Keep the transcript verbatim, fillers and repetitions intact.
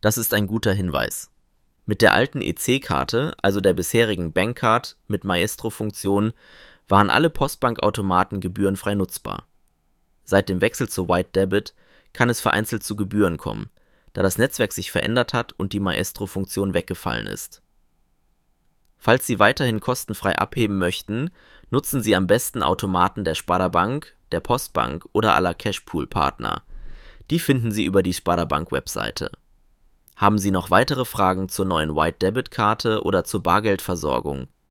Das ist ein guter Hinweis. Mit der alten E C-Karte, also der bisherigen Bankcard mit Maestro-Funktion, waren alle Postbankautomaten gebührenfrei nutzbar. Seit dem Wechsel zu White Debit kann es vereinzelt zu Gebühren kommen, da das Netzwerk sich verändert hat und die Maestro-Funktion weggefallen ist. Falls Sie weiterhin kostenfrei abheben möchten, nutzen Sie am besten Automaten der Sparda-Bank, der Postbank oder aller Cashpool-Partner. Die finden Sie über die Sparda-Bank-Webseite. Haben Sie noch weitere Fragen zur neuen White Debit Karte oder zur Bargeldversorgung,